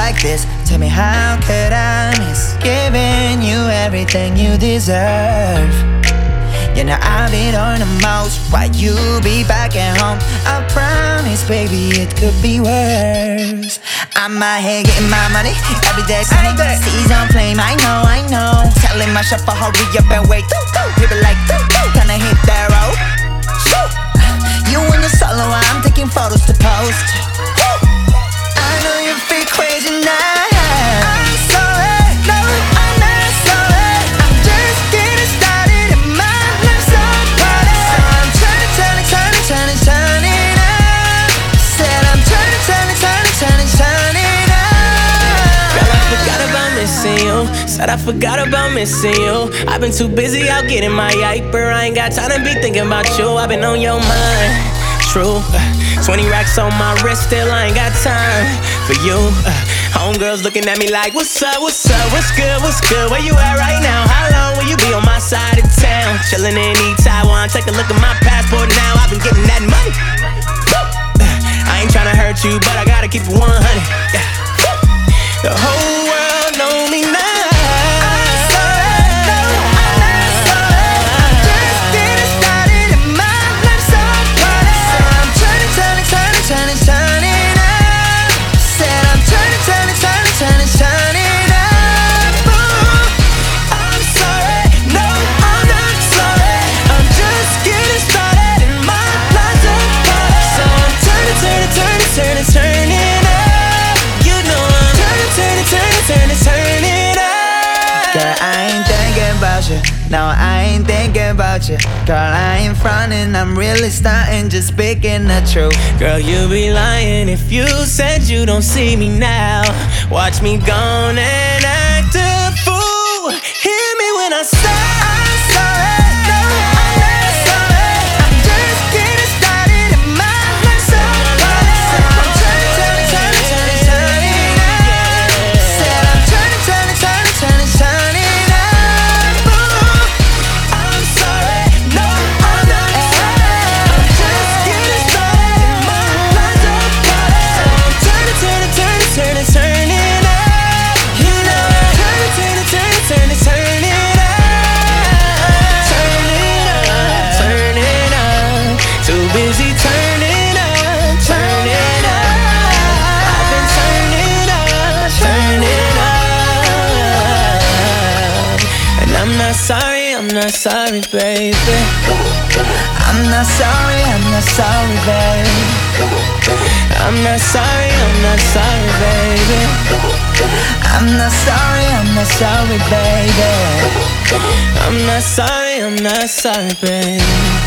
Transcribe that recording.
like this? Tell me how could I miss giving you everything you deserve? You know I've been on the most while you be back at home. I promise baby it could be worse. I'm out here getting my money every day sunny. Season flame, I know. Telling my chauffeur hurry up and wait. People like gonna hit that road. You in your solo, I'm taking photos to post. I know you feel crazy now. I'm sorry, no, I'm not sorry. I'm just getting started and my life's so party. So I'm turning up. Said I'm turning up. Girl, I forgot about missing you. Said I forgot about missing you. I've been too busy out getting my yiper. I ain't got time to be thinking about you. I've been on your mind. True, 20 racks on my wrist, still I ain't got time for you. Homegirls looking at me like, what's up, what's good, where you at right now? How long will you be on my side of town? Chillin' in East Taiwan, take a look at my passport now. I've been getting that money. I ain't tryna hurt you, but I gotta keep it 100. The whole world know me now. Girl, I ain't thinking about you. No, I ain't thinking about you. Girl, I ain't frontin', I'm really starting, just speaking the truth. Girl, you be lying if you said you don't see me now. Watch me gone and act a fool. Hear me when I say I'm sorry. No, I'm not sorry. I'm just getting started and my life's so party. So I'm turning up. Said I'm turning up. I'm sorry. No, I'm not sorry. I'm just getting started and my life's so party. So I'm turning up. You know turning up. Turning up. Too busy turning up. I've been turning up. And I'm not sorry, baby. I'm not sorry, baby. I'm not sorry, baby. I'm not sorry, baby. I'm not sorry, baby.